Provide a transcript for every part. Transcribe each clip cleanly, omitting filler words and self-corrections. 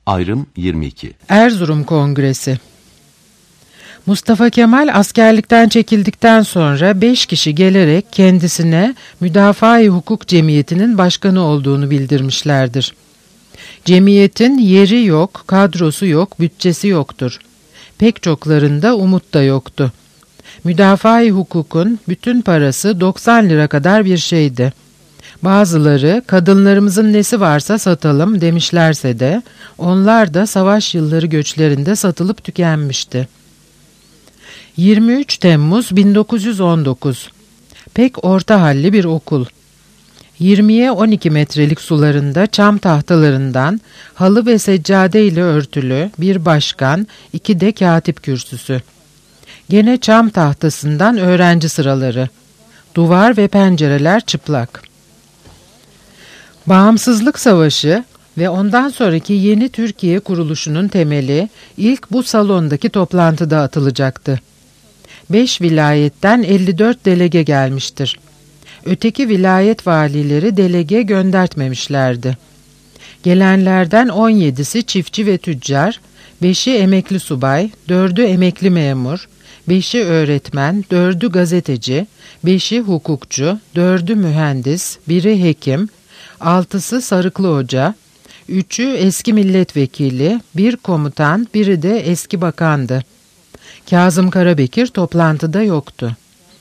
Ayrım 22. Erzurum Kongresi. Mustafa Kemal askerlikten çekildikten sonra 5 kişi gelerek kendisine Müdafaa-i Hukuk Cemiyeti'nin başkanı olduğunu bildirmişlerdir. Cemiyetin yeri yok, kadrosu yok, bütçesi yoktur. Pek çoklarında umut da yoktu. Müdafaa-i Hukuk'un bütün parası 90 lira kadar bir şeydi. Bazıları kadınlarımızın nesi varsa satalım demişlerse de onlar da savaş yılları göçlerinde satılıp tükenmişti. 23 Temmuz 1919. Pek orta halli bir okul. 20'ye 12 metrelik sularında çam tahtalarından halı ve seccade ile örtülü bir başkan, 2 de katip kürsüsü. Gene çam tahtasından öğrenci sıraları. Duvar ve pencereler çıplak. Bağımsızlık Savaşı ve ondan sonraki yeni Türkiye kuruluşunun temeli ilk bu salondaki toplantıda atılacaktı. 5 vilayetten 54 delege gelmiştir. Öteki vilayet valileri delege göndertmemişlerdi. Gelenlerden 17'si çiftçi ve tüccar, 5'i emekli subay, 4'ü emekli memur, 5'i öğretmen, 4'ü gazeteci, 5'i hukukçu, 4'ü mühendis, 1'i hekim, 6'sı sarıklı hoca, 3'ü eski milletvekili, 1 komutan, 1'i de eski bakandı. Kazım Karabekir toplantıda yoktu.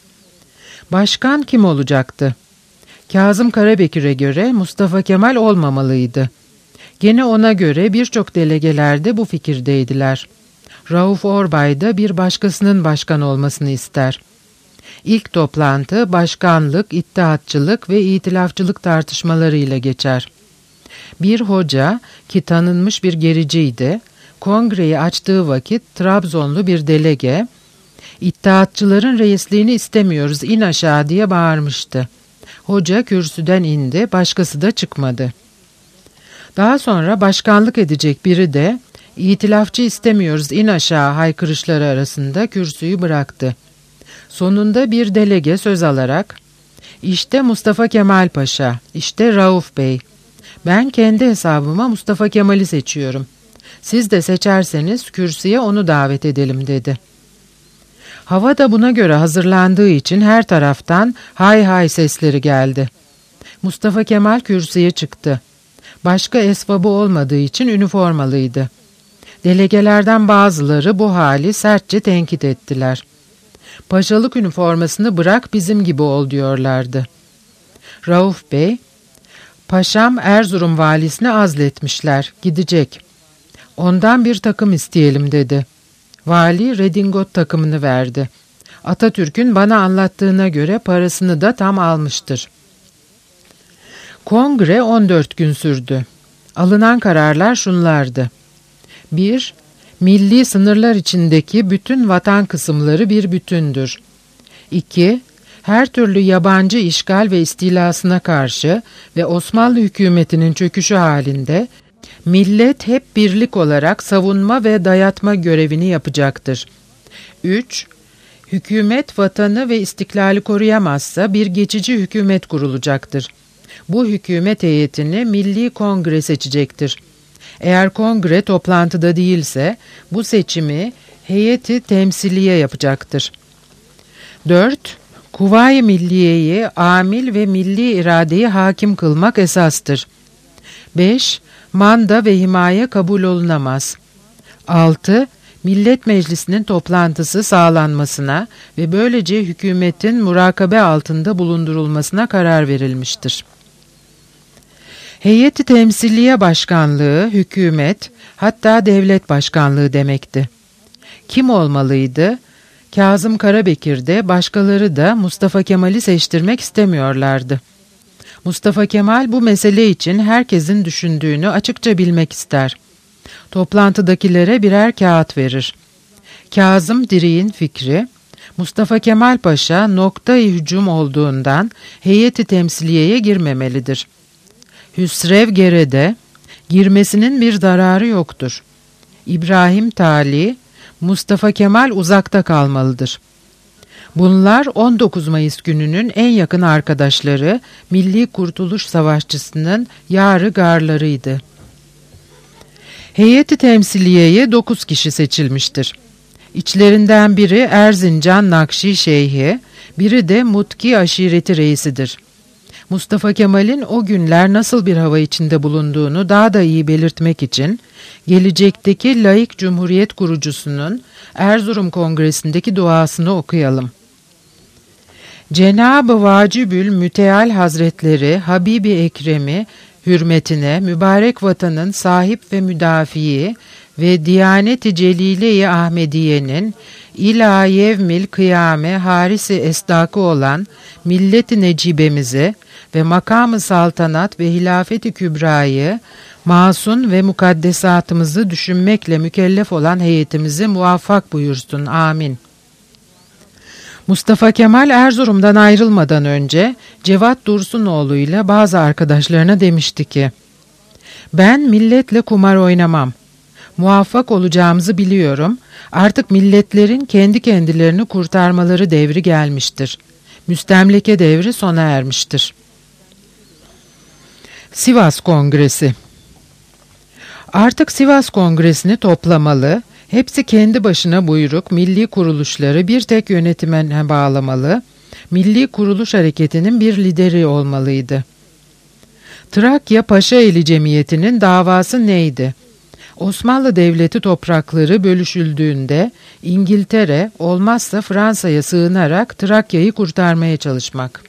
Başkan kim olacaktı? Kazım Karabekir'e göre Mustafa Kemal olmamalıydı. Gene ona göre birçok delegeler de bu fikirdeydiler. Rauf Orbay da bir başkasının başkan olmasını ister. İlk toplantı başkanlık, ittihatçılık ve itilafçılık tartışmalarıyla geçer. Bir hoca ki tanınmış bir gericiydi, kongreyi açtığı vakit Trabzonlu bir delege, "İttihatçıların reisliğini istemiyoruz, in aşağı" diye bağırmıştı. Hoca kürsüden indi, başkası da çıkmadı. Daha sonra başkanlık edecek biri de "İtilafçı istemiyoruz, in aşağı" haykırışları arasında kürsüyü bıraktı. Sonunda bir delege söz alarak "İşte Mustafa Kemal Paşa, işte Rauf Bey. Ben kendi hesabıma Mustafa Kemal'i seçiyorum. Siz de seçerseniz kürsüye onu davet edelim" dedi. Hava da buna göre hazırlandığı için her taraftan hay hay sesleri geldi. Mustafa Kemal kürsüye çıktı. Başka esvabı olmadığı için üniformalıydı. Delegelerden bazıları bu hali sertçe tenkit ettiler. "Paşalık üniformasını bırak, bizim gibi ol" diyorlardı. Rauf Bey, "Paşam Erzurum valisine azletmişler, gidecek. Ondan bir takım isteyelim" dedi. Vali redingot takımını verdi. Atatürk'ün bana anlattığına göre parasını da tam almıştır. Kongre 14 gün sürdü. Alınan kararlar şunlardı. 1. Milli sınırlar içindeki bütün vatan kısımları bir bütündür. 2. Her türlü yabancı işgal ve istilasına karşı ve Osmanlı hükümetinin çöküşü halinde millet hep birlik olarak savunma ve dayatma görevini yapacaktır. 3. Hükümet vatanı ve istiklali koruyamazsa bir geçici hükümet kurulacaktır. Bu hükümet heyetini Milli Kongre seçecektir. Eğer kongre toplantıda değilse bu seçimi heyeti temsiliye yapacaktır. 4. Kuvayi milliyeyi amil ve milli iradeyi hakim kılmak esastır. 5. Manda ve himaye kabul olunamaz. 6. Millet Meclisi'nin toplantısı sağlanmasına ve böylece hükümetin murakabe altında bulundurulmasına karar verilmiştir. Heyeti temsiliye başkanlığı, hükümet, hatta devlet başkanlığı demekti. Kim olmalıydı? Kazım Karabekir de başkaları da Mustafa Kemal'i seçtirmek istemiyorlardı. Mustafa Kemal bu mesele için herkesin düşündüğünü açıkça bilmek ister. Toplantıdakilere birer kağıt verir. Kazım Dirik'in fikri, Mustafa Kemal Paşa nokta-i hücum olduğundan heyeti temsiliyeye girmemelidir. Hüsrev Gere'de girmesinin bir zararı yoktur. İbrahim Tali, Mustafa Kemal uzakta kalmalıdır. Bunlar 19 Mayıs gününün en yakın arkadaşları Milli Kurtuluş Savaşçısının yarı garlarıydı. Heyeti temsiliyeye 9 kişi seçilmiştir. İçlerinden biri Erzincan Nakşi Şeyhi, biri de Mutki aşireti reisidir. Mustafa Kemal'in o günler nasıl bir hava içinde bulunduğunu daha da iyi belirtmek için gelecekteki laik cumhuriyet kurucusunun Erzurum Kongresi'ndeki duasını okuyalım. Cenab-ı Vacibül Müteal Hazretleri Habibi Ekrem'i hürmetine mübarek vatanın sahip ve müdafii ve Diyanet-i Celile-i Ahmediye'nin ila yevmil kıyame harisi esdakı olan millet-i necibemizi ve makam-ı saltanat ve hilafet-i kübrayı masun ve mukaddesatımızı düşünmekle mükellef olan heyetimizi muvaffak buyursun. Amin. Mustafa Kemal Erzurum'dan ayrılmadan önce Cevat Dursunoğlu ile bazı arkadaşlarına demişti ki, "Ben milletle kumar oynamam. Muvaffak olacağımızı biliyorum. Artık milletlerin kendi kendilerini kurtarmaları devri gelmiştir. Müstemleke devri sona ermiştir." Sivas Kongresi. Artık Sivas Kongresi'ni toplamalı, hepsi kendi başına buyruk milli kuruluşları bir tek yönetime bağlamalı, milli kuruluş hareketinin bir lideri olmalıydı. Trakya Paşaeli Cemiyeti'nin davası neydi? Osmanlı Devleti toprakları bölüşüldüğünde İngiltere, olmazsa Fransa'ya sığınarak Trakya'yı kurtarmaya çalışmak.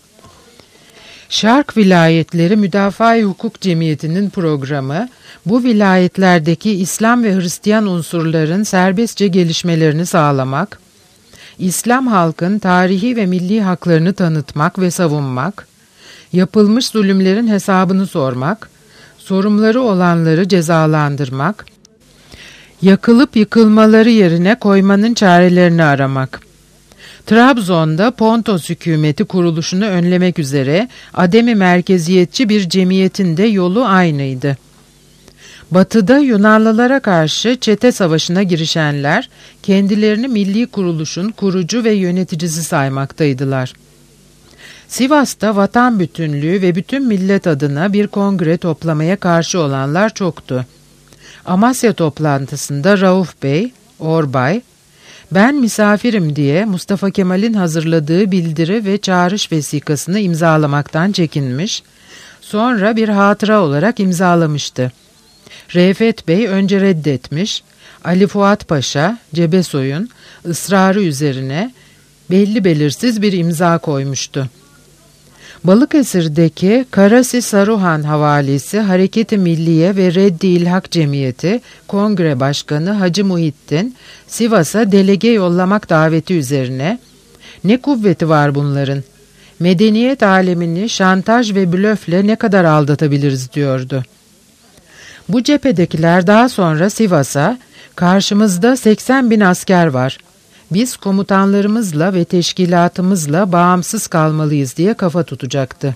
Şark Vilayetleri Müdafaa-i Hukuk Cemiyeti'nin programı, bu vilayetlerdeki İslam ve Hristiyan unsurların serbestçe gelişmelerini sağlamak, İslam halkın tarihi ve milli haklarını tanıtmak ve savunmak, yapılmış zulümlerin hesabını sormak, sorumluları olanları cezalandırmak, yakılıp yıkılmaları yerine koymanın çarelerini aramak. Trabzon'da Pontos hükümeti kuruluşunu önlemek üzere ademi merkeziyetçi bir cemiyetin de yolu aynıydı. Batı'da Yunanlılara karşı çete savaşına girişenler kendilerini milli kuruluşun kurucu ve yöneticisi saymaktaydılar. Sivas'ta vatan bütünlüğü ve bütün millet adına bir kongre toplamaya karşı olanlar çoktu. Amasya toplantısında Rauf Bey, Orbay, "Ben misafirim" diye Mustafa Kemal'in hazırladığı bildiri ve çağrış vesikasını imzalamaktan çekinmiş, sonra bir hatıra olarak imzalamıştı. Refet Bey önce reddetmiş, Ali Fuat Paşa, Cebesoy'un ısrarı üzerine belli belirsiz bir imza koymuştu. Balıkesir'deki Karasi Saruhan Havalisi Hareket-i Milliye ve Reddi İlhak Cemiyeti Kongre Başkanı Hacı Muhittin Sivas'a delege yollamak daveti üzerine "Ne kuvveti var bunların? Medeniyet alemini şantaj ve blöfle ne kadar aldatabiliriz?" diyordu. Bu cephedekiler daha sonra Sivas'a "Karşımızda 80.000 asker var. Biz komutanlarımızla ve teşkilatımızla bağımsız kalmalıyız" diye kafa tutacaktı.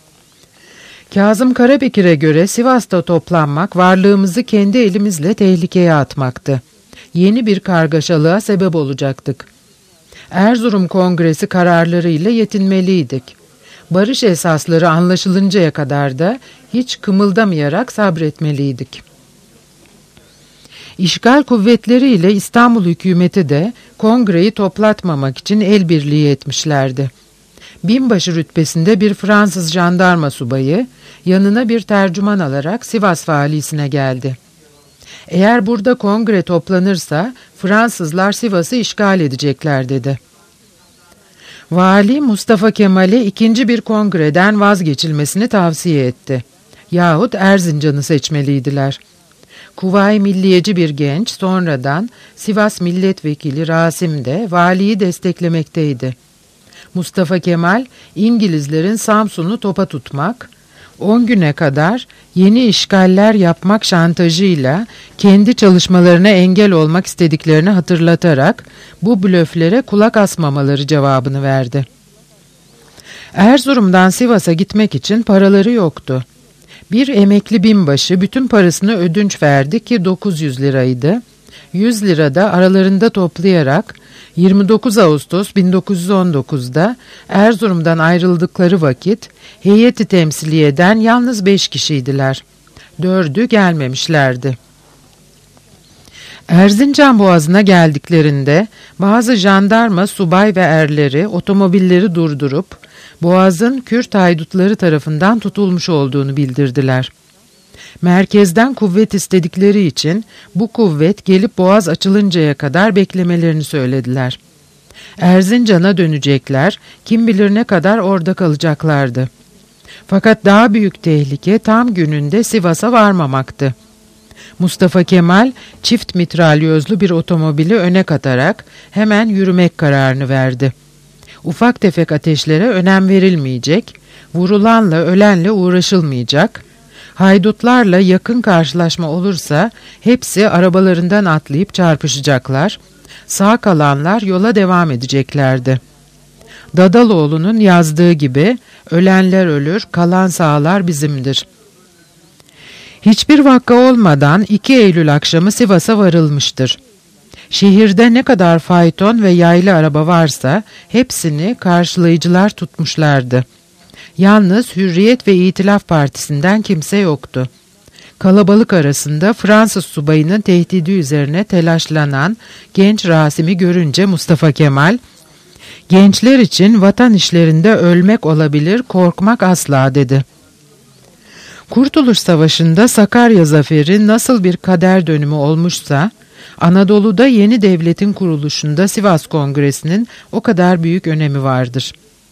Kazım Karabekir'e göre Sivas'ta toplanmak varlığımızı kendi elimizle tehlikeye atmaktı. Yeni bir kargaşalığa sebep olacaktık. Erzurum Kongresi kararlarıyla yetinmeliydik. Barış esasları anlaşılıncaya kadar da hiç kımıldamayarak sabretmeliydik. İşgal kuvvetleriyle İstanbul hükümeti de kongreyi toplatmamak için el birliği etmişlerdi. Binbaşı rütbesinde bir Fransız jandarma subayı yanına bir tercüman alarak Sivas valisine geldi. "Eğer burada kongre toplanırsa Fransızlar Sivas'ı işgal edecekler" dedi. Vali Mustafa Kemal'e ikinci bir kongreden vazgeçilmesini tavsiye etti. Yahut Erzincan'ı seçmeliydiler. Kuvayi milliyeci bir genç sonradan Sivas milletvekili Rasim de valiyi desteklemekteydi. Mustafa Kemal İngilizlerin Samsun'u topa tutmak, 10 güne kadar yeni işgaller yapmak şantajıyla kendi çalışmalarına engel olmak istediklerini hatırlatarak bu blöflere kulak asmamaları cevabını verdi. Erzurum'dan Sivas'a gitmek için paraları yoktu. Bir emekli binbaşı bütün parasını ödünç verdi ki 900 liraydı. 100 lira da aralarında toplayarak 29 Ağustos 1919'da Erzurum'dan ayrıldıkları vakit heyeti temsiliyeden yalnız 5 kişiydiler. 4'ü gelmemişlerdi. Erzincan Boğazı'na geldiklerinde bazı jandarma subay ve erleri otomobilleri durdurup Boğaz'ın Kürt haydutları tarafından tutulmuş olduğunu bildirdiler. Merkezden kuvvet istedikleri için bu kuvvet gelip Boğaz açılıncaya kadar beklemelerini söylediler. Erzincan'a dönecekler, kim bilir ne kadar orada kalacaklardı. Fakat daha büyük tehlike tam gününde Sivas'a varmamaktı. Mustafa Kemal çift mitralyözlü bir otomobili öne katarak hemen yürümek kararını verdi. Ufak tefek ateşlere önem verilmeyecek, vurulanla ölenle uğraşılmayacak, haydutlarla yakın karşılaşma olursa hepsi arabalarından atlayıp çarpışacaklar, sağ kalanlar yola devam edeceklerdi. Dadaloğlu'nun yazdığı gibi ölenler ölür, kalan sağlar bizimdir. Hiçbir vaka olmadan 2 Eylül akşamı Sivas'a varılmıştır. Şehirde ne kadar fayton ve yaylı araba varsa hepsini karşılayıcılar tutmuşlardı. Yalnız Hürriyet ve İtilaf Partisi'nden kimse yoktu. Kalabalık arasında Fransız subayının tehdidi üzerine telaşlanan genç Rasim'i görünce Mustafa Kemal, "Gençler için vatan işlerinde ölmek olabilir, korkmak asla," dedi. Kurtuluş Savaşı'nda Sakarya Zaferi nasıl bir kader dönümü olmuşsa, Anadolu'da yeni devletin kuruluşunda Sivas Kongresi'nin o kadar büyük önemi vardır.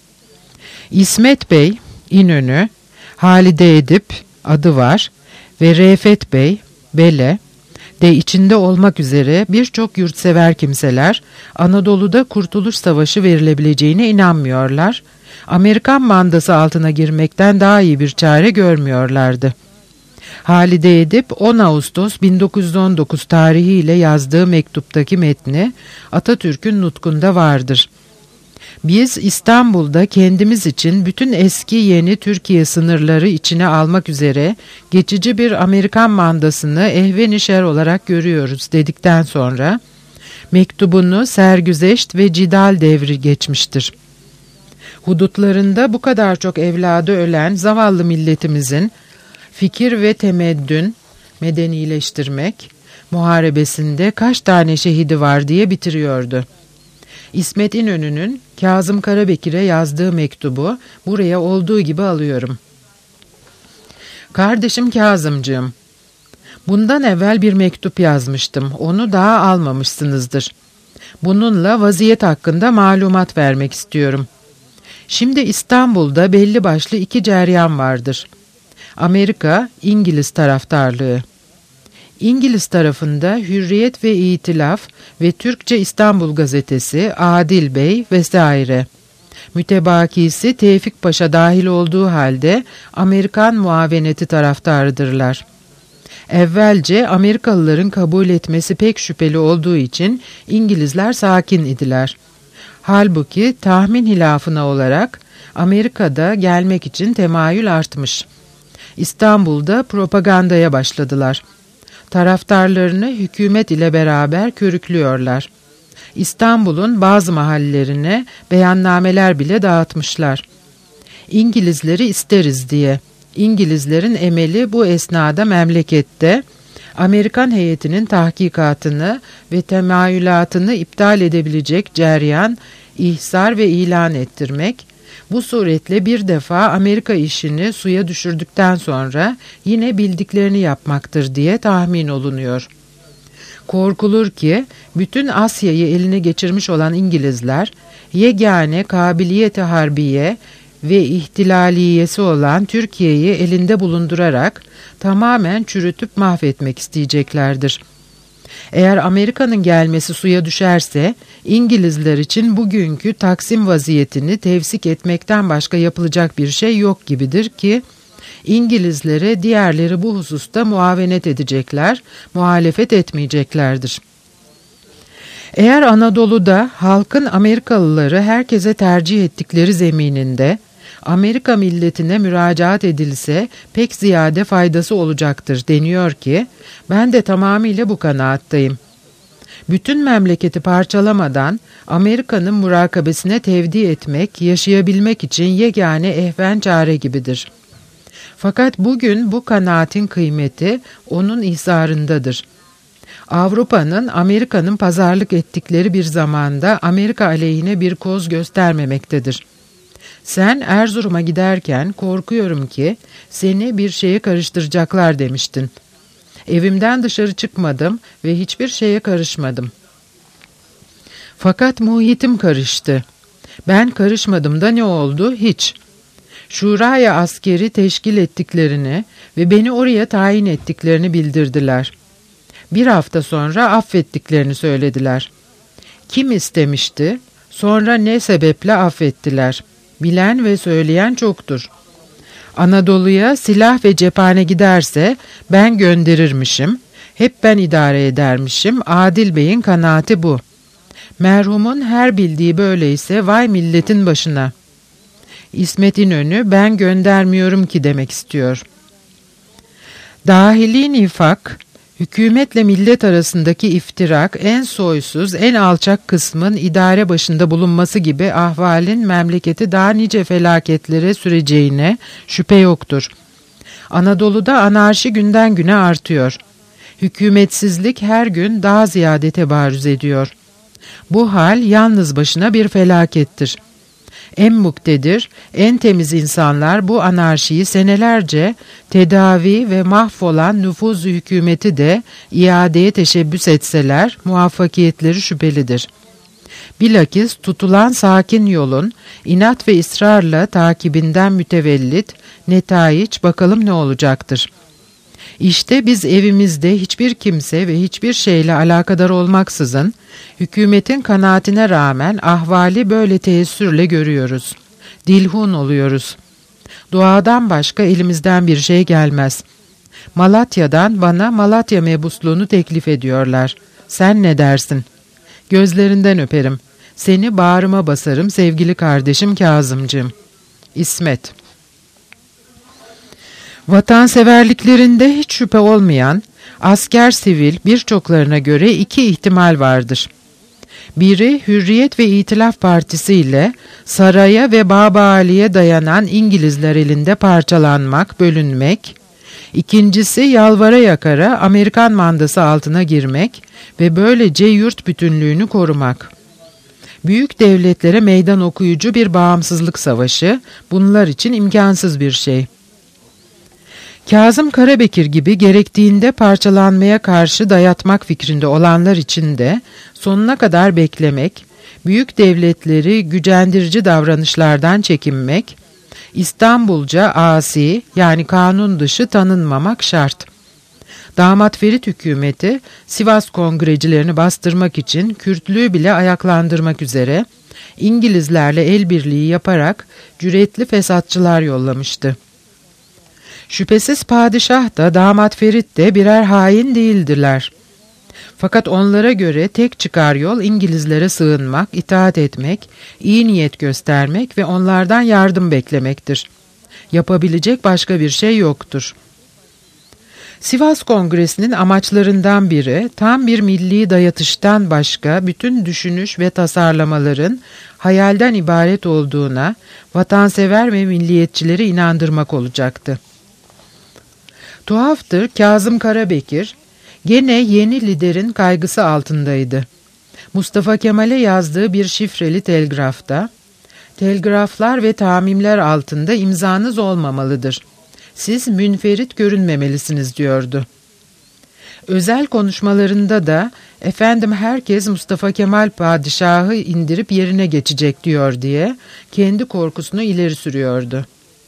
İsmet Bey, İnönü, Halide Edip, adı var ve Refet Bey, Bele de içinde olmak üzere birçok yurtsever kimseler Anadolu'da Kurtuluş Savaşı verilebileceğine inanmıyorlar, Amerikan mandası altına girmekten daha iyi bir çare görmüyorlardı. Halide Edip 10 Ağustos 1919 tarihiyle yazdığı mektuptaki metni Atatürk'ün nutkunda vardır. "Biz İstanbul'da kendimiz için bütün eski yeni Türkiye sınırları içine almak üzere geçici bir Amerikan mandasını ehven-i şer olarak görüyoruz," dedikten sonra mektubunu sergüzeşt ve cidal devri geçmiştir. Hudutlarında bu kadar çok evladı ölen zavallı milletimizin fikir ve temeddün, medenileştirmek muharebesinde kaç tane şehidi var diye bitiriyordu. İsmet İnönü'nün Kazım Karabekir'e yazdığı mektubu buraya olduğu gibi alıyorum. "Kardeşim Kazımcığım, bundan evvel bir mektup yazmıştım. Onu daha almamışsınızdır. Bununla vaziyet hakkında malumat vermek istiyorum. Şimdi İstanbul'da belli başlı 2 ceryan vardır. Amerika, İngiliz taraftarlığı. İngiliz tarafında Hürriyet ve İtilaf ve Türkçe İstanbul Gazetesi, Adil Bey vesaire. Mütebakisi Tevfik Paşa dahil olduğu halde Amerikan muaveneti taraftarıdırlar. Evvelce Amerikalıların kabul etmesi pek şüpheli olduğu için İngilizler sakin idiler. Halbuki tahmin hilafına olarak Amerika'da gelmek için temayül artmış. İstanbul'da propagandaya başladılar. Taraftarlarını hükümet ile beraber körüklüyorlar. İstanbul'un bazı mahallelerine beyannameler bile dağıtmışlar. İngilizleri isteriz diye. İngilizlerin emeli bu esnada memlekette Amerikan heyetinin tahkikatını ve temayülatını iptal edebilecek ceryan, ihsar ve ilan ettirmek, bu suretle bir defa Amerika işini suya düşürdükten sonra yine bildiklerini yapmaktır diye tahmin olunuyor. Korkulur ki bütün Asya'yı eline geçirmiş olan İngilizler, yegane kabiliyeti harbiye ve ihtilaliyesi olan Türkiye'yi elinde bulundurarak tamamen çürütüp mahvetmek isteyeceklerdir. Eğer Amerika'nın gelmesi suya düşerse, İngilizler için bugünkü Taksim vaziyetini tevsik etmekten başka yapılacak bir şey yok gibidir ki, İngilizlere diğerleri bu hususta muavenet edecekler, muhalefet etmeyeceklerdir. Eğer Anadolu'da halkın Amerikalıları herkese tercih ettikleri zemininde, Amerika milletine müracaat edilse pek ziyade faydası olacaktır deniyor ki, ben de tamamıyla bu kanaattayım. Bütün memleketi parçalamadan Amerika'nın murakabesine tevdi etmek, yaşayabilmek için yegane ehven çare gibidir. Fakat bugün bu kanaatin kıymeti onun ihzarındadır. Avrupa'nın Amerika'nın pazarlık ettikleri bir zamanda Amerika aleyhine bir koz göstermemektedir. Sen Erzurum'a giderken korkuyorum ki seni bir şeye karıştıracaklar demiştin. Evimden dışarı çıkmadım ve hiçbir şeye karışmadım. Fakat muhitim karıştı. Ben karışmadım da ne oldu? Hiç. Şuraya askeri teşkil ettiklerini ve beni oraya tayin ettiklerini bildirdiler. Bir hafta sonra affettiklerini söylediler. Kim istemişti? Sonra ne sebeple affettiler? Bilen ve söyleyen çoktur. Anadolu'ya silah ve cephane giderse ben gönderirmişim. Hep ben idare edermişim. Adil Bey'in kanaati bu. Merhumun her bildiği böyleyse vay milletin başına. İsmet İnönü ben göndermiyorum ki demek istiyor. Dahili nifak, hükümetle millet arasındaki iftirak en soysuz, en alçak kısmın idare başında bulunması gibi ahvalin memleketi daha nice felaketlere süreceğine şüphe yoktur. Anadolu'da anarşi günden güne artıyor. Hükümetsizlik her gün daha ziyade tebarüz ediyor. Bu hal yalnız başına bir felakettir. En muktedir, en temiz insanlar bu anarşiyi senelerce tedavi ve mahvolan nüfuz hükümeti de iadeye teşebbüs etseler muvaffakiyetleri şüphelidir. Bilakis tutulan sakin yolun inat ve ısrarla takibinden mütevellit netaiç bakalım ne olacaktır. İşte biz evimizde hiçbir kimse ve hiçbir şeyle alakadar olmaksızın hükümetin kanaatine rağmen ahvali böyle teessürle görüyoruz. Dilhun oluyoruz. Duadan başka elimizden bir şey gelmez. Malatya'dan bana Malatya mebusluğunu teklif ediyorlar. Sen ne dersin? Gözlerinden öperim. Seni bağrıma basarım sevgili kardeşim Kazımcığım. İsmet. Vatanseverliklerinde hiç şüphe olmayan, asker sivil birçoklarına göre iki ihtimal vardır. Biri Hürriyet ve İtilaf Partisi ile saraya ve Babali'ye dayanan İngilizler elinde parçalanmak, bölünmek. İkincisi yalvara yakara Amerikan mandası altına girmek ve böylece yurt bütünlüğünü korumak. Büyük devletlere meydan okuyucu bir bağımsızlık savaşı bunlar için imkansız bir şey. Kazım Karabekir gibi gerektiğinde parçalanmaya karşı dayatmak fikrinde olanlar için de sonuna kadar beklemek, büyük devletleri gücendirici davranışlardan çekinmek, İstanbulca asi yani kanun dışı tanınmamak şart. Damat Ferit hükümeti Sivas kongrecilerini bastırmak için Kürtlüğü bile ayaklandırmak üzere İngilizlerle el birliği yaparak cüretli fesatçılar yollamıştı. Şüphesiz padişah da damat Ferit de birer hain değildirler. Fakat onlara göre tek çıkar yol İngilizlere sığınmak, itaat etmek, iyi niyet göstermek ve onlardan yardım beklemektir. Yapabilecek başka bir şey yoktur. Sivas Kongresi'nin amaçlarından biri tam bir milli dayatıştan başka bütün düşünüş ve tasarlamaların hayalden ibaret olduğuna vatansever ve milliyetçileri inandırmak olacaktı. Tuhaftır, Kazım Karabekir gene yeni liderin kaygısı altındaydı. Mustafa Kemal'e yazdığı bir şifreli telgrafta, "Telgraflar ve tamimler altında imzanız olmamalıdır. Siz münferit görünmemelisiniz," diyordu. Özel konuşmalarında da "Efendim herkes Mustafa Kemal padişahı indirip yerine geçecek," diyor diye kendi korkusunu ileri sürüyordu.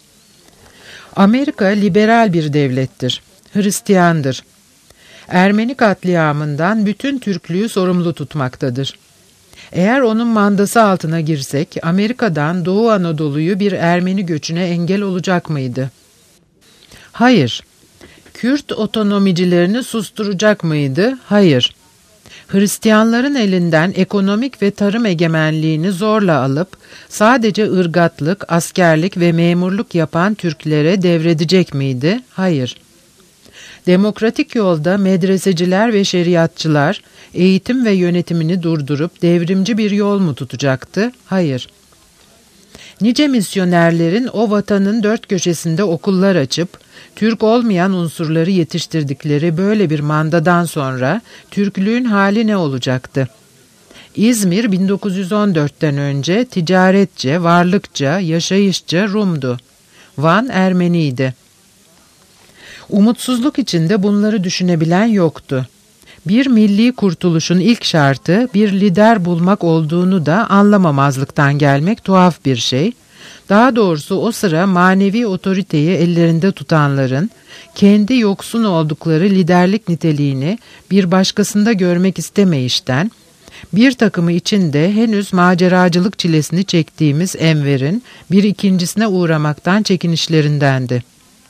Amerika liberal bir devlettir. Hristiyandır. Ermeni katliamından bütün Türklüğü sorumlu tutmaktadır. Eğer onun mandası altına girsek Amerika'dan Doğu Anadolu'yu bir Ermeni göçüne engel olacak mıydı? Hayır. Kürt otonomicilerini susturacak mıydı? Hayır. Hristiyanların elinden ekonomik ve tarım egemenliğini zorla alıp sadece ırgatlık, askerlik ve memurluk yapan Türklere devredecek miydi? Hayır. Demokratik yolda medreseciler ve şeriatçılar eğitim ve yönetimini durdurup devrimci bir yol mu tutacaktı? Hayır. Nice misyonerlerin o vatanın dört köşesinde okullar açıp, Türk olmayan unsurları yetiştirdikleri böyle bir mandadan sonra Türklüğün hali ne olacaktı? İzmir 1914'ten önce ticaretçe, varlıkça, yaşayışça Rum'du. Van Ermeniydi. Umutsuzluk içinde bunları düşünebilen yoktu. Bir milli kurtuluşun ilk şartı bir lider bulmak olduğunu da anlamamazlıktan gelmek tuhaf bir şey. Daha doğrusu o sıra manevi otoriteyi ellerinde tutanların kendi yoksun oldukları liderlik niteliğini bir başkasında görmek istemeyişten, bir takımı içinde henüz maceracılık çilesini çektiğimiz Enver'in bir ikincisine uğramaktan çekinişlerindendi.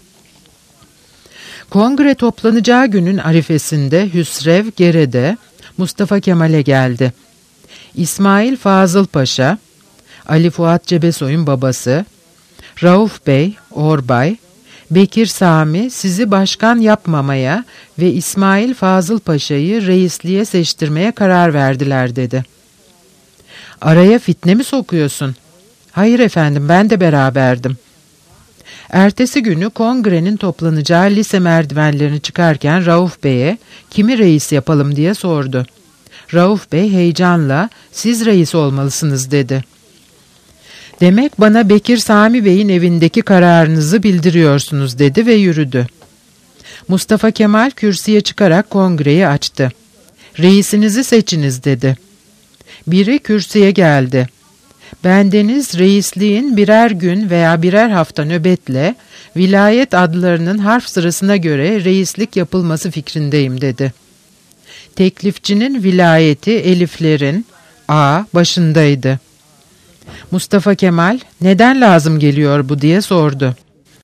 Kongre toplanacağı günün arifesinde Hüsrev Gere'de Mustafa Kemal'e geldi. İsmail Fazıl Paşa, Ali Fuat Cebesoy'un babası, Rauf Bey, Orbay, Bekir Sami sizi başkan yapmamaya ve İsmail Fazıl Paşa'yı reisliğe seçtirmeye karar verdiler dedi. Araya fitne mi sokuyorsun? Hayır efendim, ben de beraberdim. Ertesi günü kongrenin toplanacağı lise merdivenlerini çıkarken Rauf Bey'e kimi reis yapalım diye sordu. Rauf Bey heyecanla siz reis olmalısınız dedi. Demek bana Bekir Sami Bey'in evindeki kararınızı bildiriyorsunuz dedi ve yürüdü. Mustafa Kemal kürsüye çıkarak kongreyi açtı. Reisinizi seçiniz dedi. Biri kürsüye geldi. Bendeniz reisliğin birer gün veya birer hafta nöbetle vilayet adlarının harf sırasına göre reislik yapılması fikrindeyim dedi. Teklifçinin vilayeti eliflerin A başındaydı. Mustafa Kemal neden lazım geliyor bu diye sordu.